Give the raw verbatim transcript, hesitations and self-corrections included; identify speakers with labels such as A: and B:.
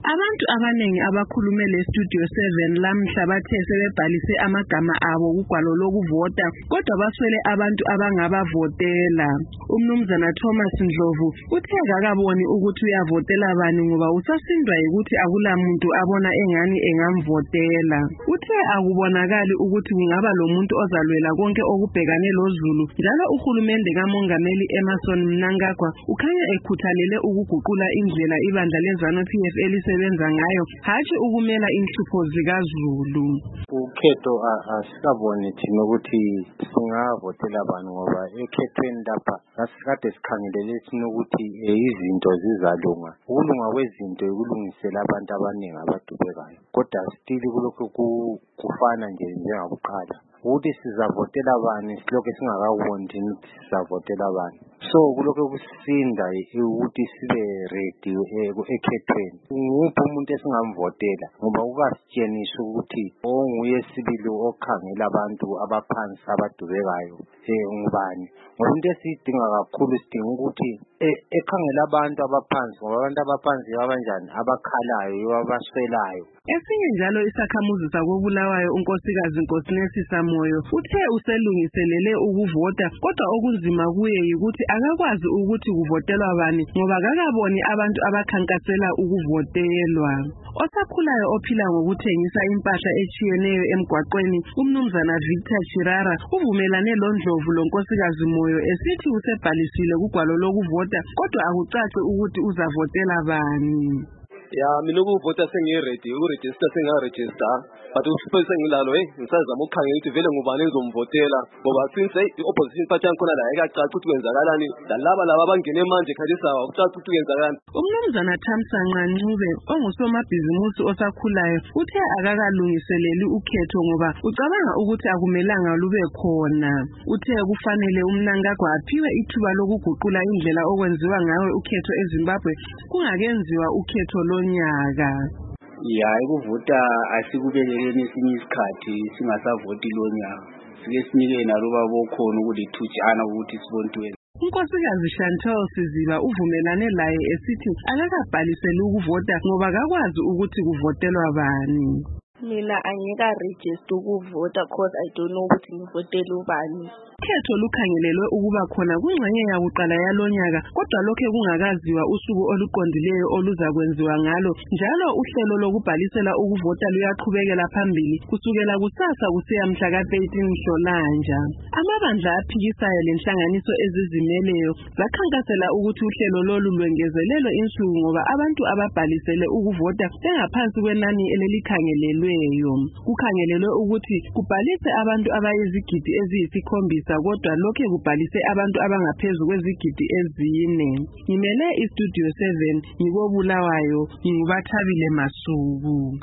A: Abantu abanengi abakhulume le Studio seven lamhla bathe sebebhalise amagama abo kugwalo lokuvota kodwa baswele abantu abangabavotela. Umnumzana Thomas Ndlovu uthe akaboni ukuthi uyavotela bani ngoba usasindwa ukuthi akulamuntu abona engani engamvotela. Uthe akubonakali ukuthi kungaba lomuntu ozalwela konke okubhekane loZulu njalo uhulumende kaMongameli Emmerson Mnangagwa ukhanya ekhuthalele ukuguqula indlela ibandla leZanu P F elisebenza ngayo hatshi ukumela inhlupho zikaZulu.
B: Ukhetho asikaboni thina ukuthi singavotela bani ngoba ekhethweni lapha sasikade sikhangelele ukuthi izinto zizalunga. Ukulunga kwezinto ukulungisela abantu abaningi abadubekayo kodwa still kulokho kufana nje njengakuqala ukuthi sizavotela bani silokho singakawoni thina ukuthi sizavotela bani. So kulokho kusinda ukuthi sibe ready ekhethweni. Nguphi umuntu esingamvotela ngoba ukasitshenisa ukuthi onguye sibili okhangela abantu abaphansi abadubekayo ngubani. Ngoba into esidinga kakhulu sidinga ukuthi ekhangela abantu abaphansi ngoba abantu abaphansi abanjani abakhalayo abaswelayo.
A: Esinye njalo isakhamuzi sakobulawayo unkosikazi Nkosinesi Samoyo uthe uselungiselele ukuvota kodwa okunzima kuye ukuthi akakwazi ukuthi kuvotelwa bani ngoba akakaboni abantu abakhankasela ukuvotelwa. Osakhulayo ophila ngokuthengisa impahla echiyeneyo emgwaqweni umnumzana Victor Chirara uvumelane loNdlovu lonkosikazi Moyo esithi usebhalisile kugwalo lokuvota kodwa akucace ukuthi uzavotela bani.
C: Ya mina ukuvota sengiready ukuregister sengaregister but usiphoyisa ngilalo hey ngisazama ukukhangela ukuthi vele ngubani engizomvotela ngoba since iopposition party yakhona la ekacaca ukuthi kwenzakalani laba laba abangene manje khalisa ukucaca ukuthi kwenzakalani.
A: Umnumzana Thamsanqa Ncube ongusomabhizimusi osakhulayo uthe akakalungiseleli ukhetho ngoba ucabanga ukuthi akumelanga lube khona. Uthe kufanele uMnangagwa aphiwe ithuba lokuguqula indlela okwenziwa ngayo ukhetho eZimbabwe kungakenziwa ukhetho lonyaka.
D: Ya ukuvota asikubelekeni esinye isikhathi singasavoti lonyaka. Sike sinike naruba bokhona ukulithujana ukuthi sibontiwe.
A: Unkosikazi Chantal Siziba uvumelane laye esithi akakabhalisela ukuvota ngoba akakwazi ukuthi kuvotelwa bani.
E: Mina angika register ukuvota because I don't know ukuthi ngivotela ubani.
A: Ukhetho lukhangelelwe ukuba khona kungxenye yakuqala yalonyaka kodwa lokho kungakaziwa usuku oluqondileyo oluzakwenziwa ngalo njalo uhlelo lokubhalisela ukuvota luyaqhubekela phambili kusukela kusasa kusiya mhla ka thirteen Nhlolanja. Amabandla aphikisayo lenhlanganiso ezizimeleyo zakhankasela ukuthi uhlelo lolu lwengezelelwe insuku ngoba abantu ababhalisele ukuvota engaphansi kwenani elilikhangelelweyo. Kukhangelelwe ukuthi kubhalise abantu abayizigidi eziyisikhombisa kodwa lokho kubhalise abantu abangaphezulu kwezigidi ezine. Ngimele iStudio seven ngikobulawayo ngingubathabile Masuku.